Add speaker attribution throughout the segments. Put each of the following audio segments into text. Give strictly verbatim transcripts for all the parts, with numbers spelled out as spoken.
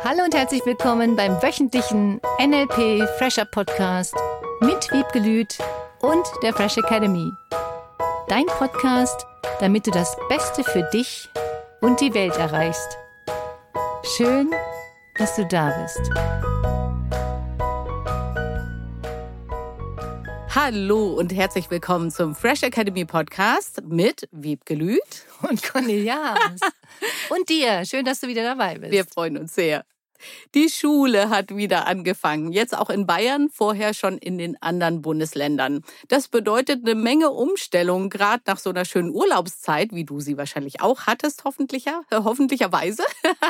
Speaker 1: Hallo und herzlich willkommen beim wöchentlichen N L P Fresher Podcast mit Wiebke Lüth und der Fresh Academy. Dein Podcast, damit du das Beste für dich und die Welt erreichst. Schön, dass du da bist.
Speaker 2: Hallo und herzlich willkommen zum Fresh Academy Podcast mit Wiebke Lüth
Speaker 1: und Cornelia Harms. Und dir, schön, dass du wieder dabei bist.
Speaker 2: Wir freuen uns sehr. Die Schule hat wieder angefangen, jetzt auch in Bayern, vorher schon in den anderen Bundesländern. Das bedeutet eine Menge Umstellung, gerade nach so einer schönen Urlaubszeit, wie du sie wahrscheinlich auch hattest, hoffentlicher, äh, hoffentlicherweise.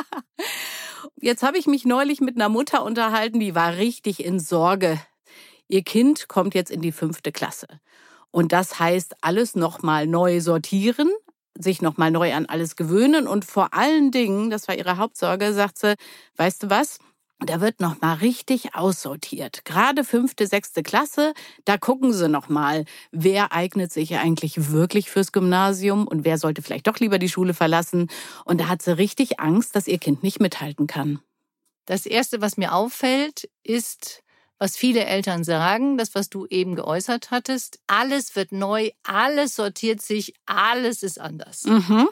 Speaker 2: Jetzt habe ich mich neulich mit einer Mutter unterhalten, die war richtig in Sorge. Ihr Kind kommt jetzt in die fünfte Klasse. Und das heißt, alles nochmal neu sortieren, sich nochmal neu an alles gewöhnen und vor allen Dingen, das war ihre Hauptsorge, sagt sie, weißt du was, da wird nochmal richtig aussortiert. Gerade fünfte, sechste Klasse, da gucken sie nochmal, wer eignet sich eigentlich wirklich fürs Gymnasium und wer sollte vielleicht doch lieber die Schule verlassen. Und da hat sie richtig Angst, dass ihr Kind nicht mithalten kann.
Speaker 1: Das Erste, was mir auffällt, ist, was viele Eltern sagen, das, was du eben geäußert hattest, alles wird neu, alles sortiert sich, alles ist anders.
Speaker 2: Mhm.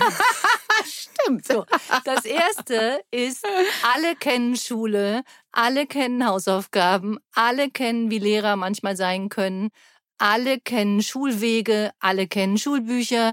Speaker 2: Stimmt.
Speaker 1: So, das Erste ist, alle kennen Schule, alle kennen Hausaufgaben, alle kennen, wie Lehrer manchmal sein können, alle kennen Schulwege, alle kennen Schulbücher,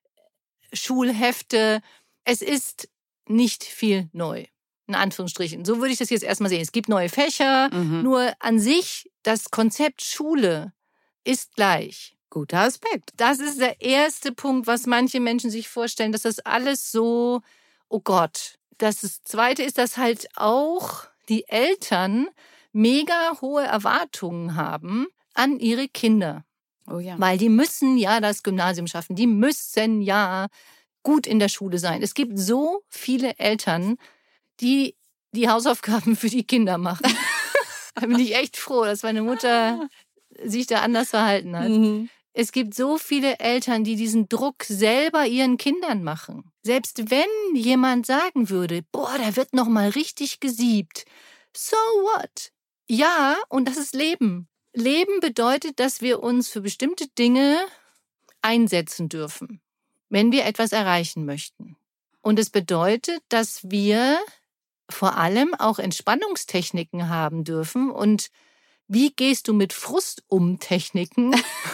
Speaker 1: Schulhefte. Es ist nicht viel neu. In Anführungsstrichen. So würde ich das jetzt erstmal sehen. Es gibt neue Fächer, mhm. nur an sich, das Konzept Schule ist gleich.
Speaker 2: Guter Aspekt.
Speaker 1: Das ist der erste Punkt, was manche Menschen sich vorstellen, dass das alles so, oh Gott. Das Zweite ist, dass halt auch die Eltern mega hohe Erwartungen haben an ihre Kinder.
Speaker 2: Oh ja.
Speaker 1: Weil die müssen ja das Gymnasium schaffen, die müssen ja gut in der Schule sein. Es gibt so viele Eltern, die die Hausaufgaben für die Kinder machen. Da bin ich echt froh, dass meine Mutter sich da anders verhalten hat. Mhm. Es gibt so viele Eltern, die diesen Druck selber ihren Kindern machen. Selbst wenn jemand sagen würde, boah, da wird noch mal richtig gesiebt. So what? Ja, und das ist Leben. Leben bedeutet, dass wir uns für bestimmte Dinge einsetzen dürfen, wenn wir etwas erreichen möchten. Und es bedeutet, dass wir vor allem auch Entspannungstechniken haben dürfen. Und wie gehst du mit Frust um Techniken?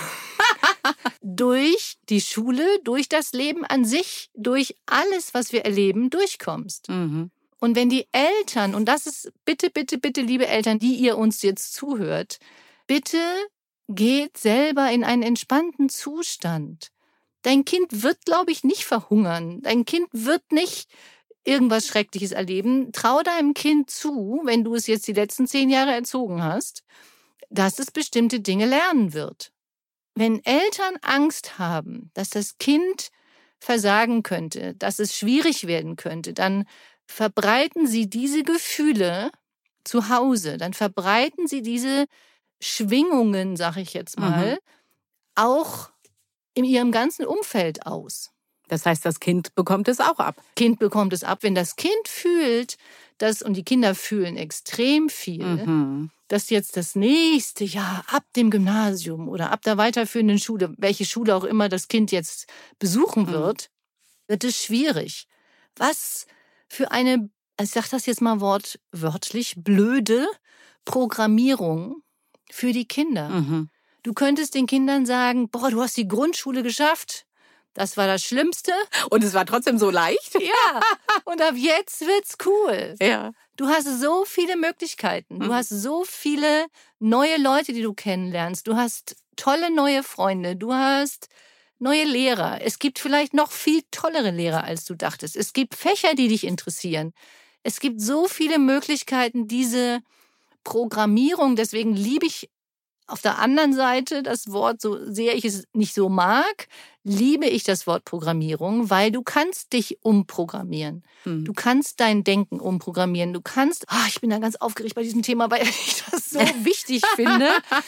Speaker 1: Durch die Schule, durch das Leben an sich, durch alles, was wir erleben, durchkommst.
Speaker 2: Mhm.
Speaker 1: Und wenn die Eltern, und das ist bitte, bitte, bitte, liebe Eltern, die ihr uns jetzt zuhört, bitte geht selber in einen entspannten Zustand. Dein Kind wird, glaube ich, nicht verhungern. Dein Kind wird nicht irgendwas Schreckliches erleben. Trau deinem Kind zu, wenn du es jetzt die letzten zehn Jahre erzogen hast, dass es bestimmte Dinge lernen wird. Wenn Eltern Angst haben, dass das Kind versagen könnte, dass es schwierig werden könnte, dann verbreiten sie diese Gefühle zu Hause. Dann verbreiten sie diese Schwingungen, sag ich jetzt mal, mhm. auch in ihrem ganzen Umfeld aus.
Speaker 2: Das heißt, das Kind bekommt es auch ab.
Speaker 1: Kind bekommt es ab. Wenn das Kind fühlt, dass, und die Kinder fühlen extrem viel, mhm. dass jetzt das nächste Jahr ab dem Gymnasium oder ab der weiterführenden Schule, welche Schule auch immer das Kind jetzt besuchen wird, mhm. wird es schwierig. Was für eine, ich sage das jetzt mal wortwörtlich, blöde Programmierung für die Kinder.
Speaker 2: Mhm.
Speaker 1: Du könntest den Kindern sagen, boah, du hast die Grundschule geschafft. Das war das Schlimmste.
Speaker 2: Und es war trotzdem so leicht.
Speaker 1: Ja, und ab jetzt wird's cool.
Speaker 2: Ja.
Speaker 1: Du hast so viele Möglichkeiten. Du mhm. hast so viele neue Leute, die du kennenlernst. Du hast tolle neue Freunde. Du hast neue Lehrer. Es gibt vielleicht noch viel tollere Lehrer, als du dachtest. Es gibt Fächer, die dich interessieren. Es gibt so viele Möglichkeiten, diese Programmierung. Deswegen liebe ich auf der anderen Seite das Wort, so sehr ich es nicht so mag, liebe ich das Wort Programmierung, weil du kannst dich umprogrammieren. Hm. Du kannst dein Denken umprogrammieren. Du kannst, oh, ich bin da ganz aufgeregt bei diesem Thema, weil ich das so wichtig finde,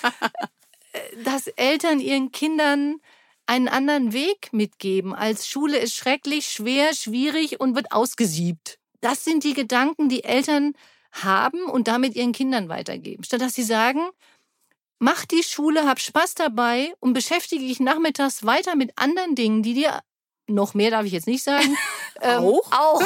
Speaker 1: dass Eltern ihren Kindern einen anderen Weg mitgeben, als Schule ist schrecklich, schwer, schwierig und wird ausgesiebt. Das sind die Gedanken, die Eltern haben und damit ihren Kindern weitergeben. Statt dass sie sagen, mach die Schule, hab Spaß dabei und beschäftige dich nachmittags weiter mit anderen Dingen, die dir, noch mehr darf ich jetzt nicht sagen, ähm,
Speaker 2: auch,
Speaker 1: auch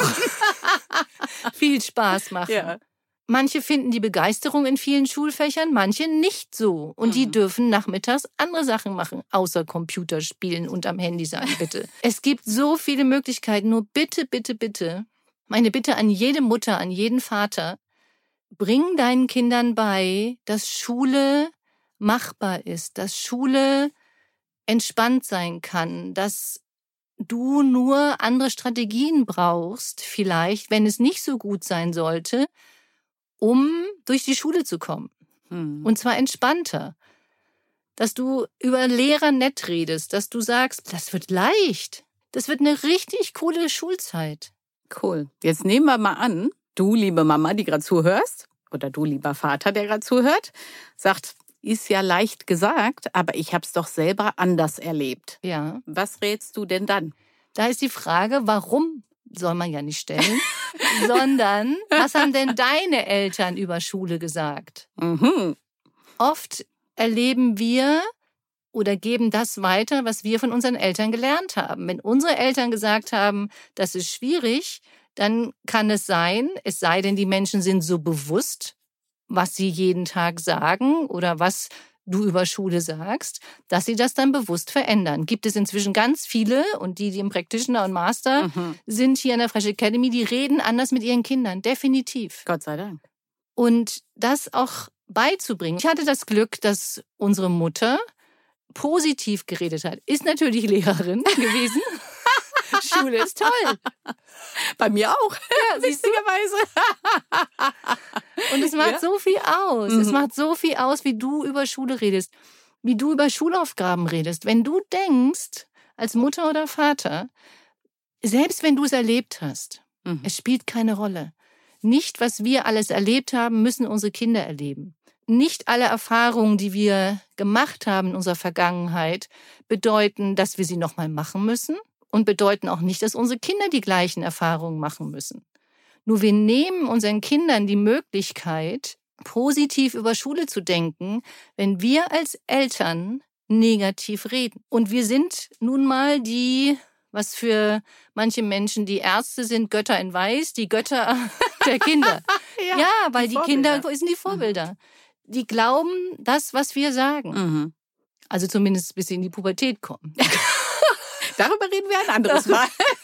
Speaker 1: viel Spaß machen.
Speaker 2: Ja.
Speaker 1: Manche finden die Begeisterung in vielen Schulfächern, manche nicht so. Und mhm. die dürfen nachmittags andere Sachen machen, außer Computerspielen und am Handy sein, bitte. Es gibt so viele Möglichkeiten, nur bitte, bitte, bitte, meine Bitte an jede Mutter, an jeden Vater, bring deinen Kindern bei, dass Schule machbar ist, dass Schule entspannt sein kann, dass du nur andere Strategien brauchst, vielleicht, wenn es nicht so gut sein sollte, um durch die Schule zu kommen. Hm. Und zwar entspannter. Dass du über Lehrer nett redest, dass du sagst, das wird leicht. Das wird eine richtig coole Schulzeit.
Speaker 2: Cool. Jetzt nehmen wir mal an, du, liebe Mama, die gerade zuhörst, oder du, lieber Vater, der gerade zuhört, sagt, ist ja leicht gesagt, aber ich habe es doch selber anders erlebt.
Speaker 1: Ja.
Speaker 2: Was rätst du denn dann?
Speaker 1: Da ist die Frage, warum soll man ja nicht stellen, sondern was haben denn deine Eltern über Schule gesagt?
Speaker 2: Mhm.
Speaker 1: Oft erleben wir oder geben das weiter, was wir von unseren Eltern gelernt haben. Wenn unsere Eltern gesagt haben, das ist schwierig, dann kann es sein, es sei denn, die Menschen sind so bewusst, was sie jeden Tag sagen oder was du über Schule sagst, dass sie das dann bewusst verändern. Gibt es inzwischen ganz viele und die, die im Practitioner und Master mhm. sind hier in der Fresh Academy, die reden anders mit ihren Kindern, definitiv.
Speaker 2: Gott sei Dank.
Speaker 1: Und das auch beizubringen. Ich hatte das Glück, dass unsere Mutter positiv geredet hat. Ist natürlich Lehrerin gewesen. Schule ist toll.
Speaker 2: Bei mir auch,
Speaker 1: ja,
Speaker 2: witzigerweise.
Speaker 1: Und es macht
Speaker 2: ja?
Speaker 1: so viel aus.
Speaker 2: Mhm.
Speaker 1: Es macht so viel aus, wie du über Schule redest, wie du über Schulaufgaben redest. Wenn du denkst, als Mutter oder Vater, selbst wenn du es erlebt hast, mhm. es spielt keine Rolle. Nicht, was wir alles erlebt haben, müssen unsere Kinder erleben. Nicht alle Erfahrungen, die wir gemacht haben in unserer Vergangenheit, bedeuten, dass wir sie nochmal machen müssen und bedeuten auch nicht, dass unsere Kinder die gleichen Erfahrungen machen müssen. Nur wir nehmen unseren Kindern die Möglichkeit, positiv über Schule zu denken, wenn wir als Eltern negativ reden. Und wir sind nun mal die, was für manche Menschen die Ärzte sind, Götter in Weiß, die Götter der Kinder. ja, ja, weil die, die Kinder sind die Vorbilder. Mhm. Die glauben das, was wir sagen.
Speaker 2: Mhm.
Speaker 1: Also zumindest bis sie in die Pubertät kommen.
Speaker 2: Darüber reden wir ein anderes Mal.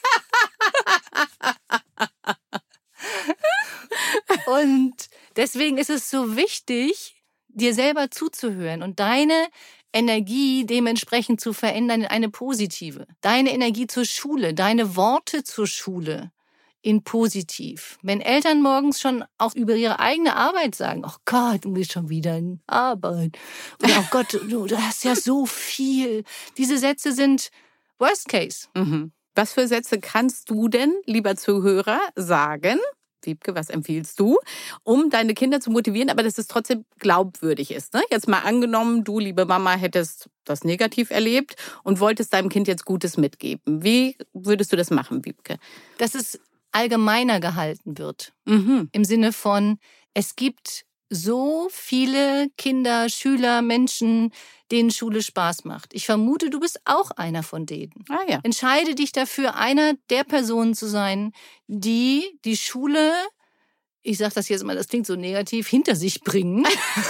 Speaker 1: Und deswegen ist es so wichtig, dir selber zuzuhören und deine Energie dementsprechend zu verändern in eine positive. Deine Energie zur Schule, deine Worte zur Schule in positiv. Wenn Eltern morgens schon auch über ihre eigene Arbeit sagen, oh Gott, du bist schon wieder in Arbeit. Oder oh Gott, du, du hast ja so viel. Diese Sätze sind Worst Case.
Speaker 2: Mhm. Was für Sätze kannst du denn, lieber Zuhörer, sagen? Wiebke, was empfiehlst du, um deine Kinder zu motivieren, aber dass es trotzdem glaubwürdig ist? Ne? Jetzt mal angenommen, du, liebe Mama, hättest das negativ erlebt und wolltest deinem Kind jetzt Gutes mitgeben. Wie würdest du das machen, Wiebke?
Speaker 1: Dass es allgemeiner gehalten wird.
Speaker 2: Mhm.
Speaker 1: Im Sinne von, es gibt so viele Kinder, Schüler, Menschen, denen Schule Spaß macht. Ich vermute, du bist auch einer von denen.
Speaker 2: Ah, ja.
Speaker 1: Entscheide dich dafür, einer der Personen zu sein, die die Schule, ich sage das jetzt mal, das klingt so negativ, hinter sich bringen.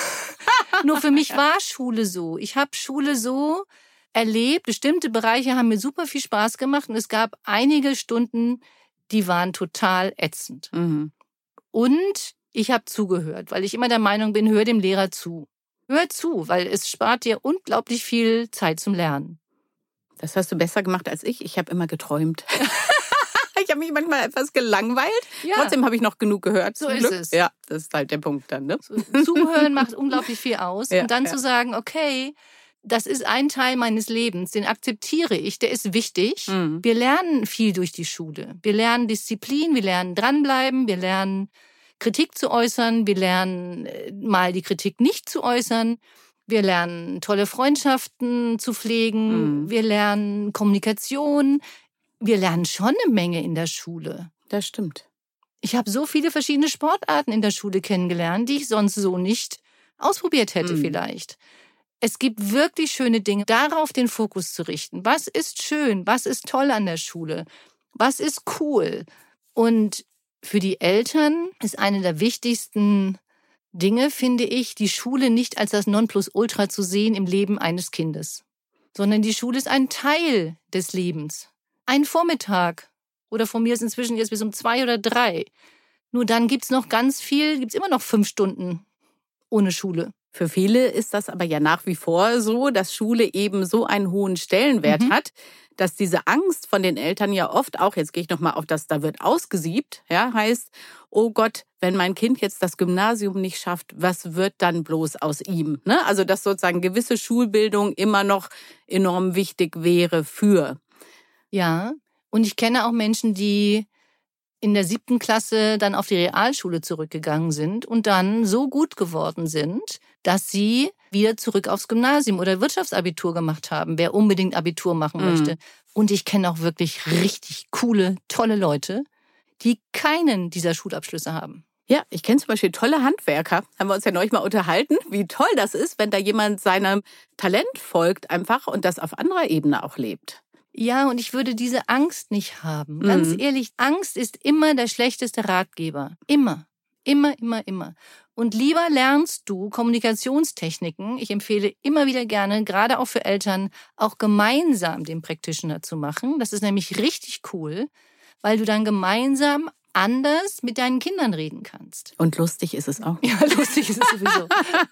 Speaker 1: Nur für mich war Schule so. Ich habe Schule so erlebt. Bestimmte Bereiche haben mir super viel Spaß gemacht und es gab einige Stunden, die waren total ätzend.
Speaker 2: Mhm.
Speaker 1: Und ich habe zugehört, weil ich immer der Meinung bin, hör dem Lehrer zu. Hör zu, weil es spart dir unglaublich viel Zeit zum Lernen.
Speaker 2: Das hast du besser gemacht als ich. Ich habe immer geträumt. Ich habe mich manchmal etwas gelangweilt. Ja. Trotzdem habe ich noch genug gehört.
Speaker 1: So ist
Speaker 2: Glück.
Speaker 1: es.
Speaker 2: Ja, das ist halt der Punkt dann. Ne?
Speaker 1: So, zuhören macht unglaublich viel aus.
Speaker 2: Ja,
Speaker 1: und dann
Speaker 2: ja.
Speaker 1: zu sagen, okay, das ist ein Teil meines Lebens, den akzeptiere ich, der ist wichtig.
Speaker 2: Mhm.
Speaker 1: Wir lernen viel durch die Schule. Wir lernen Disziplin, wir lernen dranbleiben, wir lernen Kritik zu äußern, wir lernen mal die Kritik nicht zu äußern, wir lernen tolle Freundschaften zu pflegen,
Speaker 2: Mhm.
Speaker 1: wir lernen Kommunikation, wir lernen schon eine Menge in der Schule.
Speaker 2: Das stimmt.
Speaker 1: Ich habe so viele verschiedene Sportarten in der Schule kennengelernt, die ich sonst so nicht ausprobiert hätte mhm. vielleicht. Es gibt wirklich schöne Dinge, darauf den Fokus zu richten. Was ist schön? Was ist toll an der Schule? Was ist cool? Und für die Eltern ist eine der wichtigsten Dinge, finde ich, die Schule nicht als das Nonplusultra zu sehen im Leben eines Kindes, sondern die Schule ist ein Teil des Lebens. Ein Vormittag oder von mir ist inzwischen jetzt bis um zwei oder drei. Nur dann gibt's noch ganz viel, gibt's immer noch fünf Stunden ohne Schule.
Speaker 2: Für viele ist das aber ja nach wie vor so, dass Schule eben so einen hohen Stellenwert mhm. hat, dass diese Angst von den Eltern ja oft auch, jetzt gehe ich nochmal auf das, da wird ausgesiebt, ja, heißt, oh Gott, wenn mein Kind jetzt das Gymnasium nicht schafft, was wird dann bloß aus ihm? Ne? Also dass sozusagen gewisse Schulbildung immer noch enorm wichtig wäre für.
Speaker 1: Ja, und ich kenne auch Menschen, die in der siebten Klasse dann auf die Realschule zurückgegangen sind und dann so gut geworden sind, dass sie wieder zurück aufs Gymnasium oder Wirtschaftsabitur gemacht haben, wer unbedingt Abitur machen mhm. möchte. Und ich kenne auch wirklich richtig coole, tolle Leute, die keinen dieser Schulabschlüsse haben.
Speaker 2: Ja, ich kenne zum Beispiel tolle Handwerker. Haben wir uns ja neulich mal unterhalten, wie toll das ist, wenn da jemand seinem Talent folgt einfach und das auf anderer Ebene auch lebt.
Speaker 1: Ja, und ich würde diese Angst nicht haben. Ganz mhm. ehrlich, Angst ist immer der schlechteste Ratgeber. Immer, immer, immer, immer. Und lieber lernst du Kommunikationstechniken. Ich empfehle immer wieder gerne, gerade auch für Eltern, auch gemeinsam den Practitioner zu machen. Das ist nämlich richtig cool, weil du dann gemeinsam anders mit deinen Kindern reden kannst.
Speaker 2: Und lustig ist es auch.
Speaker 1: Ja, lustig ist es sowieso.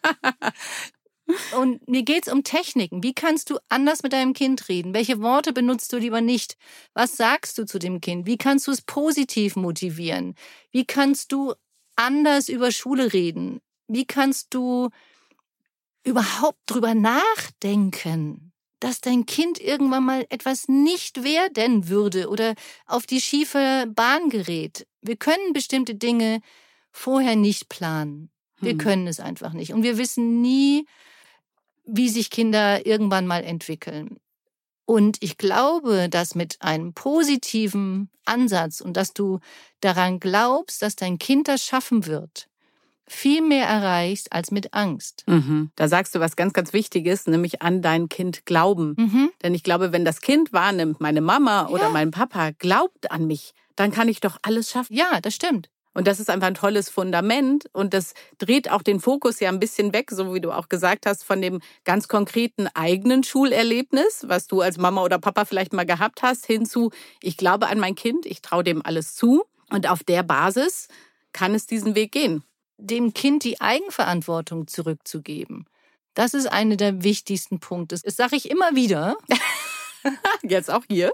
Speaker 1: Und mir geht's um Techniken. Wie kannst du anders mit deinem Kind reden? Welche Worte benutzt du lieber nicht? Was sagst du zu dem Kind? Wie kannst du es positiv motivieren? Wie kannst du anders über Schule reden? Wie kannst du überhaupt drüber nachdenken, dass dein Kind irgendwann mal etwas nicht werden würde oder auf die schiefe Bahn gerät? Wir können bestimmte Dinge vorher nicht planen. Wir hm. können es einfach nicht. Und wir wissen nie, wie sich Kinder irgendwann mal entwickeln. Und ich glaube, dass mit einem positiven Ansatz und dass du daran glaubst, dass dein Kind das schaffen wird, viel mehr erreichst als mit Angst.
Speaker 2: Mhm. Da sagst du was ganz, ganz Wichtiges, nämlich an dein Kind glauben. Mhm. Denn ich glaube, wenn das Kind wahrnimmt, meine Mama oder ja. mein Papa glaubt an mich, dann kann ich doch alles schaffen.
Speaker 1: Ja, das stimmt.
Speaker 2: Und das ist einfach ein tolles Fundament und das dreht auch den Fokus ja ein bisschen weg, so wie du auch gesagt hast, von dem ganz konkreten eigenen Schulerlebnis, was du als Mama oder Papa vielleicht mal gehabt hast, hinzu, ich glaube an mein Kind, ich traue dem alles zu und auf der Basis kann es diesen Weg gehen.
Speaker 1: Dem Kind die Eigenverantwortung zurückzugeben, das ist einer der wichtigsten Punkte. Das sage ich immer wieder.
Speaker 2: Jetzt auch hier.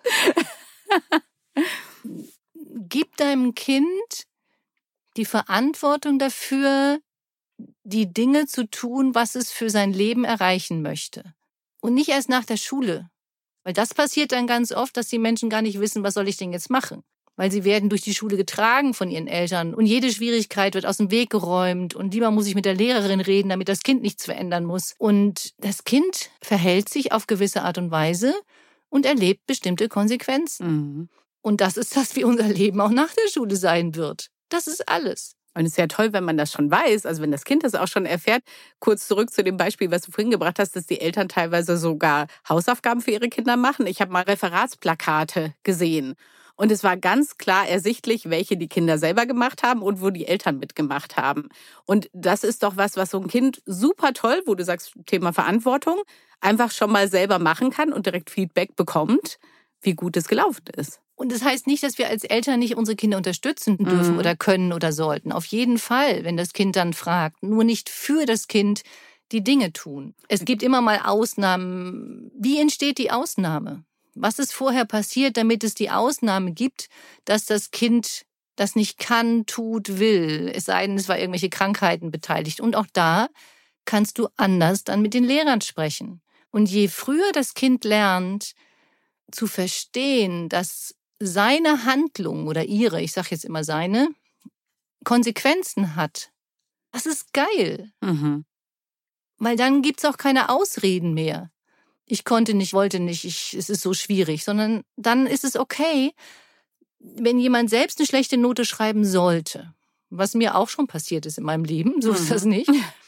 Speaker 1: Gib deinem Kind die Verantwortung dafür, die Dinge zu tun, was es für sein Leben erreichen möchte. Und nicht erst nach der Schule. Weil das passiert dann ganz oft, dass die Menschen gar nicht wissen, was soll ich denn jetzt machen? Weil sie werden durch die Schule getragen von ihren Eltern und jede Schwierigkeit wird aus dem Weg geräumt und lieber muss ich mit der Lehrerin reden, damit das Kind nichts verändern muss. Und das Kind verhält sich auf gewisse Art und Weise und erlebt bestimmte Konsequenzen. Mhm. Und das ist das, wie unser Leben auch nach der Schule sein wird. Das ist alles.
Speaker 2: Und es ist ja toll, wenn man das schon weiß, also wenn das Kind das auch schon erfährt. Kurz zurück zu dem Beispiel, was du vorhin gebracht hast, dass die Eltern teilweise sogar Hausaufgaben für ihre Kinder machen. Ich habe mal Referatsplakate gesehen. Und es war ganz klar ersichtlich, welche die Kinder selber gemacht haben und wo die Eltern mitgemacht haben. Und das ist doch was, was so ein Kind super toll, wo du sagst, Thema Verantwortung, einfach schon mal selber machen kann und direkt Feedback bekommt, wie gut es gelaufen ist.
Speaker 1: Und das heißt nicht, dass wir als Eltern nicht unsere Kinder unterstützen dürfen mhm. oder können oder sollten. Auf jeden Fall, wenn das Kind dann fragt. Nur nicht für das Kind die Dinge tun. Es gibt immer mal Ausnahmen. Wie entsteht die Ausnahme? Was ist vorher passiert, damit es die Ausnahme gibt, dass das Kind das nicht kann, tut, will? Es sei denn, es war irgendwelche Krankheiten beteiligt. Und auch da kannst du anders dann mit den Lehrern sprechen. Und je früher das Kind lernt, zu verstehen, dass seine Handlung oder ihre, ich sage jetzt immer seine, Konsequenzen hat, das ist geil. Mhm. Weil dann gibt's auch keine Ausreden mehr. Ich konnte nicht, wollte nicht, ich, es ist so schwierig, sondern dann ist es okay, wenn jemand selbst eine schlechte Note schreiben sollte, was mir auch schon passiert ist in meinem Leben, so ist das nicht,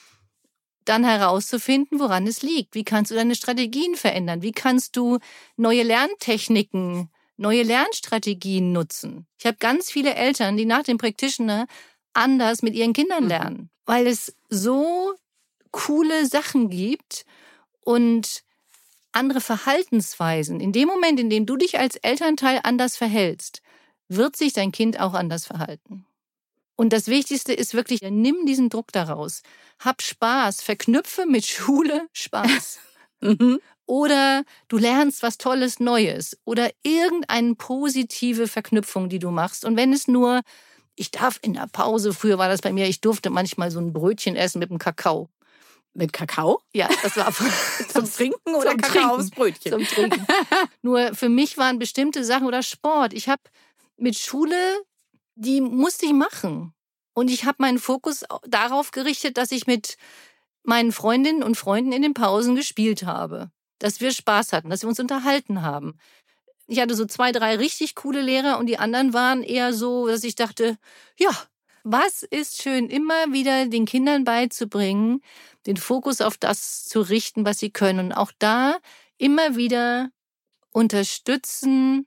Speaker 1: dann herauszufinden, woran es liegt. Wie kannst du deine Strategien verändern? Wie kannst du neue Lerntechniken, neue Lernstrategien nutzen? Ich habe ganz viele Eltern, die nach dem Practitioner anders mit ihren Kindern lernen, weil es so coole Sachen gibt und andere Verhaltensweisen. In dem Moment, in dem du dich als Elternteil anders verhältst, wird sich dein Kind auch anders verhalten. Und das Wichtigste ist wirklich, nimm diesen Druck daraus. Hab Spaß, verknüpfe mit Schule Spaß.
Speaker 2: Mhm.
Speaker 1: Oder du lernst was Tolles Neues oder irgendeine positive Verknüpfung, die du machst. Und wenn es nur, ich darf in der Pause, früher war das bei mir, ich durfte manchmal so ein Brötchen essen mit einem Kakao.
Speaker 2: Mit Kakao?
Speaker 1: Ja, das war
Speaker 2: zum Trinken oder
Speaker 1: zum
Speaker 2: Kakao aufs Brötchen?
Speaker 1: Zum Trinken. Nur für mich waren bestimmte Sachen oder Sport. Ich habe mit Schule, die musste ich machen. Und ich habe meinen Fokus darauf gerichtet, dass ich mit meinen Freundinnen und Freunden in den Pausen gespielt habe. Dass wir Spaß hatten, dass wir uns unterhalten haben. Ich hatte so zwei, drei richtig coole Lehrer und die anderen waren eher so, dass ich dachte, ja, was ist schön, immer wieder den Kindern beizubringen, den Fokus auf das zu richten, was sie können. Und auch da immer wieder unterstützen,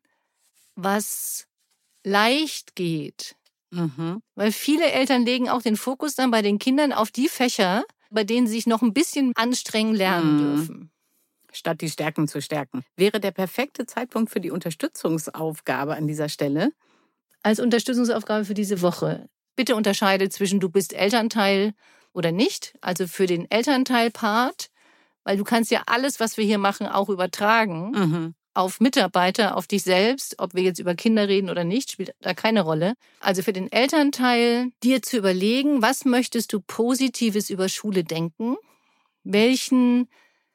Speaker 1: was leicht geht.
Speaker 2: Mhm.
Speaker 1: Weil viele Eltern legen auch den Fokus dann bei den Kindern auf die Fächer, bei denen sie sich noch ein bisschen anstrengen lernen
Speaker 2: Mhm.
Speaker 1: dürfen.
Speaker 2: Statt die Stärken zu stärken. Wäre der perfekte Zeitpunkt für die Unterstützungsaufgabe an dieser Stelle?
Speaker 1: Als Unterstützungsaufgabe für diese Woche. Bitte unterscheide zwischen du bist Elternteil oder nicht. Also für den Elternteil-Part, weil du kannst ja alles, was wir hier machen, auch übertragen
Speaker 2: Mhm.
Speaker 1: auf Mitarbeiter, auf dich selbst. Ob wir jetzt über Kinder reden oder nicht, spielt da keine Rolle. Also für den Elternteil, dir zu überlegen, was möchtest du Positives über Schule denken? Welchen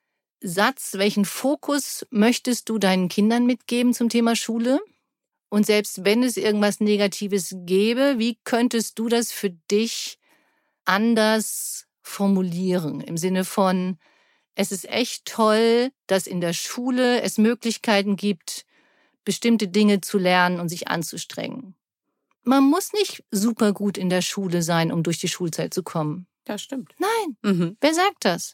Speaker 1: Satz, welchen Fokus möchtest du deinen Kindern mitgeben zum Thema Schule? Und selbst wenn es irgendwas Negatives gäbe, wie könntest du das für dich anders formulieren? Im Sinne von, es ist echt toll, dass in der Schule es Möglichkeiten gibt, bestimmte Dinge zu lernen und sich anzustrengen. Man muss nicht super gut in der Schule sein, um durch die Schulzeit zu kommen.
Speaker 2: Das stimmt.
Speaker 1: Nein,
Speaker 2: Mhm.
Speaker 1: wer sagt das?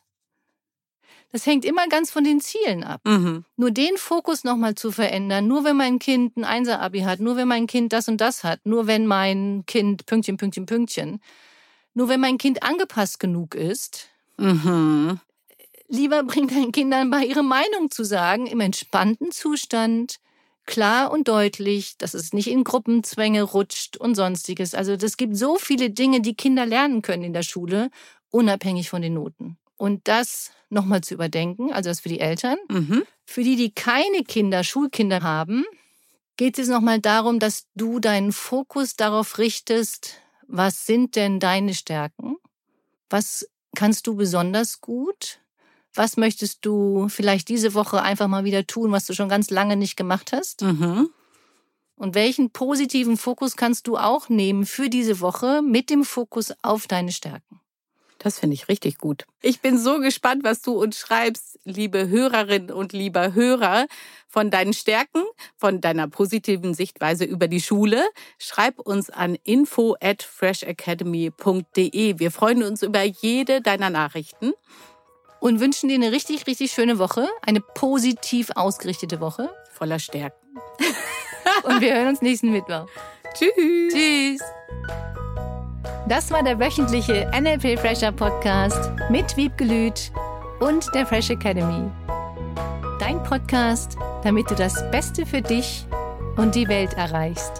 Speaker 1: Das hängt immer ganz von den Zielen ab.
Speaker 2: Mhm.
Speaker 1: Nur den Fokus nochmal zu verändern, nur wenn mein Kind ein Einser-Abi hat, nur wenn mein Kind das und das hat, nur wenn mein Kind Pünktchen, Pünktchen, Pünktchen, nur wenn mein Kind angepasst genug ist,
Speaker 2: Mhm.
Speaker 1: lieber bring deinen Kindern bei, ihre Meinung zu sagen, im entspannten Zustand, klar und deutlich, dass es nicht in Gruppenzwänge rutscht und Sonstiges. Also es gibt so viele Dinge, die Kinder lernen können in der Schule, unabhängig von den Noten. Und das nochmal zu überdenken, also das für die Eltern.
Speaker 2: Mhm.
Speaker 1: Für die, die keine Kinder, Schulkinder haben, geht es nochmal darum, dass du deinen Fokus darauf richtest, was sind denn deine Stärken? Was kannst du besonders gut? Was möchtest du vielleicht diese Woche einfach mal wieder tun, was du schon ganz lange nicht gemacht hast?
Speaker 2: Mhm.
Speaker 1: Und welchen positiven Fokus kannst du auch nehmen für diese Woche mit dem Fokus auf deine Stärken?
Speaker 2: Das finde ich richtig gut. Ich bin so gespannt, was du uns schreibst, liebe Hörerinnen und lieber Hörer, von deinen Stärken, von deiner positiven Sichtweise über die Schule. Schreib uns an info at freshacademy punkt de. Wir freuen uns über jede deiner Nachrichten.
Speaker 1: Und wünschen dir eine richtig, richtig schöne Woche. Eine positiv ausgerichtete Woche.
Speaker 2: Voller Stärken.
Speaker 1: Und wir hören uns nächsten Mittwoch.
Speaker 2: Tschüss.
Speaker 1: Tschüss. Das war der wöchentliche N L P Fresher Podcast mit Wiebke Lüth und der Fresh Academy. Dein Podcast, damit du das Beste für dich und die Welt erreichst.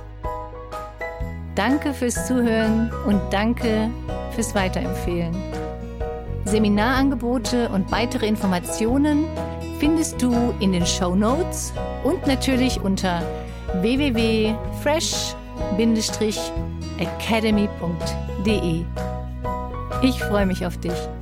Speaker 1: Danke fürs Zuhören und danke fürs Weiterempfehlen. Seminarangebote und weitere Informationen findest du in den Shownotes und natürlich unter w w w punkt fresh academy punkt de. Ich freue mich auf dich.